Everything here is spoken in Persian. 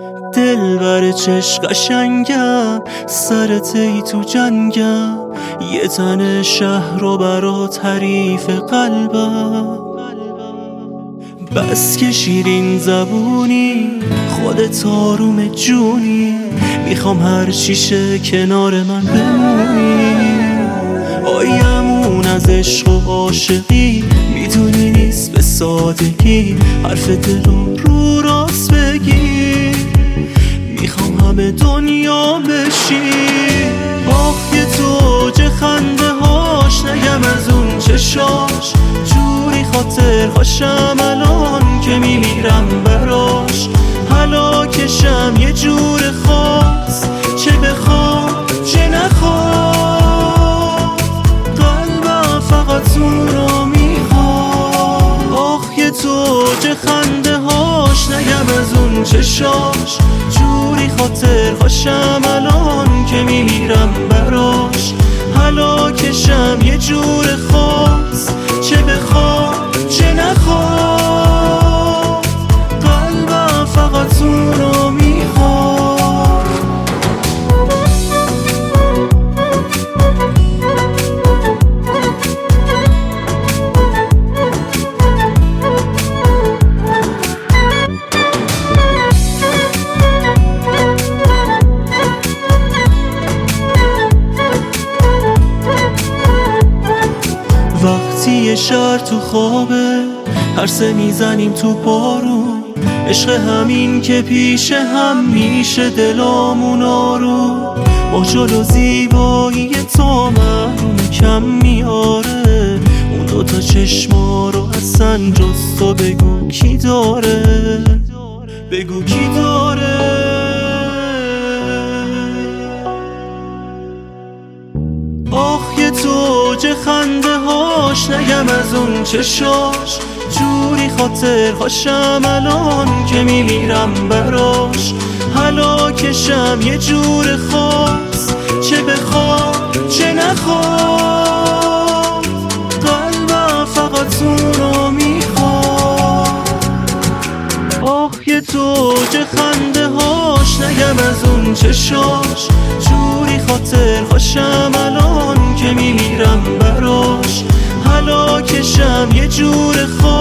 دلبر چش قشنگم، سرت ای تو جنگم، یه تن شهر رو برات حریف قلبم. بس که شیرین زبونی، خودت آروم جونی، میخوام هر چیشه کنار من بمونی. آیمون از عشق و عاشقی، میدونی نیست به سادگی حرف دل رو راست بگی. میخوام همه دنیا بشی. آخ یه توجه خنده هاش، نگم از اون چشاش، جوری خاطر هاشم الان که میمیرم براش. هلاکشم یه جور خاص، چه بخوام چه نخوام، قلبم فقط اون رو میخوام. آخ یه توجه خنده هاش، نگم از اون چشاش، جوری خاطر هاشم الان که میمیرم براش. هلاکشم یه جور خاص، چه بخوام چه نخوام، قلبم فقط اون رو میخوام. وقتی یه شهر تو خوابه، هرسه میزنیم تو بارون، عشق همین که پیش هم میشه دلامون آروم. با جلو زیبایی تو محروم کم میاره، اون دوتا چشما رو اصلا جز تو بگو کی داره، بگو کی داره. آخ یه توجه خنده هاش، نگم از اون چشاش، جوری خاطر هاشم الان که میمیرم براش. هلاکشم یه جور خاص، چه بخوام چه نخوام، قلبم فقط اون رو میخوام. آخ یه توجه خنده هاش، نگم از اون چشاش، جوری خاطر هاشم الان که میمیرم براش. هلاکشم یه جور خاص،